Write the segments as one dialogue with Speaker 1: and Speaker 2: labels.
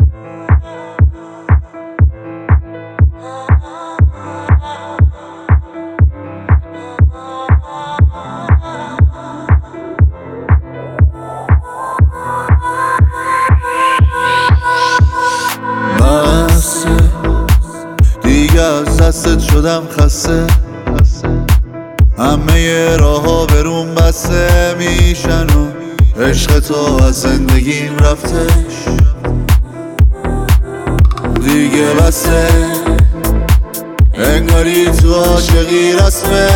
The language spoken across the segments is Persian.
Speaker 1: دیگه از دستت شدم خسته، همه راه ها بروم بسته میشن و عشق تو از زندگیم رفتش دیگه بسته، انگاری تو عاشقی رسمه،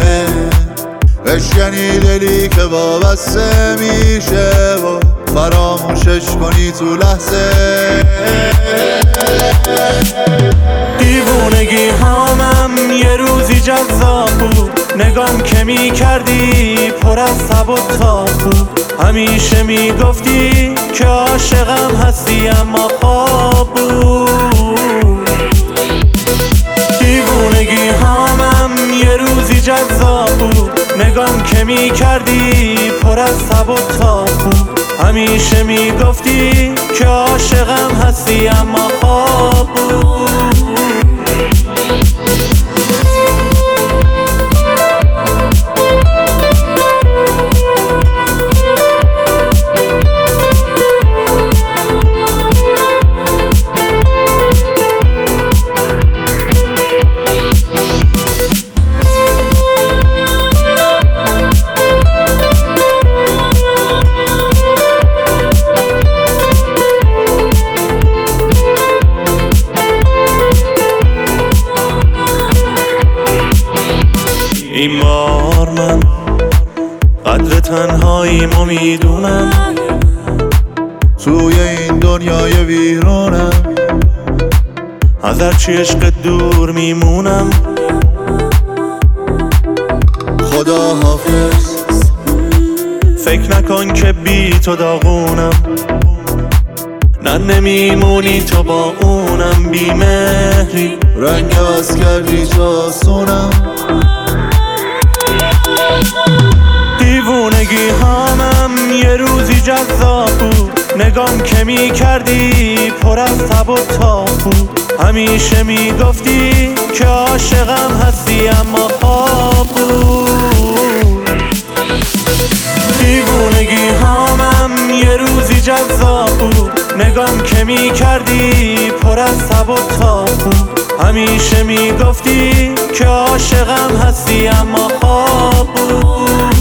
Speaker 1: بشکنی دلی که وابسته میشه و فراموشش کنی تو لحظه.
Speaker 2: دیوونگی هامم یه روزی جذاب بود، نگام که می کردی پر از تب و تاب بود، همیشه می گفتی که عاشقم هستی اما خواب بود. دیوونگی هامم یه روزی جذاب بود، نگام که می کردی پر از تب و تاب بود، همیشه می گفتی که عاشقم هستی اما خواب بود. این بار من قدر تنهاییمو میدونم،
Speaker 1: توی این دنیای ویرونم،
Speaker 2: از هرچی عشق دور میمونم.
Speaker 1: خدا حافظ،
Speaker 2: فکر نکن که بی تو داغونم، نه نمیمونی تو با اونم، بی مهری
Speaker 1: رنگ عوض کردی جاسونم.
Speaker 2: دیوونگی هامم یه روزی جذاب بود، نگام که می کردی پر از تب و تاب بود، همیشه می گفتی که عاشقم هستی اما خواب بود. دیوونگی هامم یه روزی جذاب بود، نگام که می کردی پر از تب و تاب بود، همیشه می گفتی که عاشقم هستی اما خواب بود.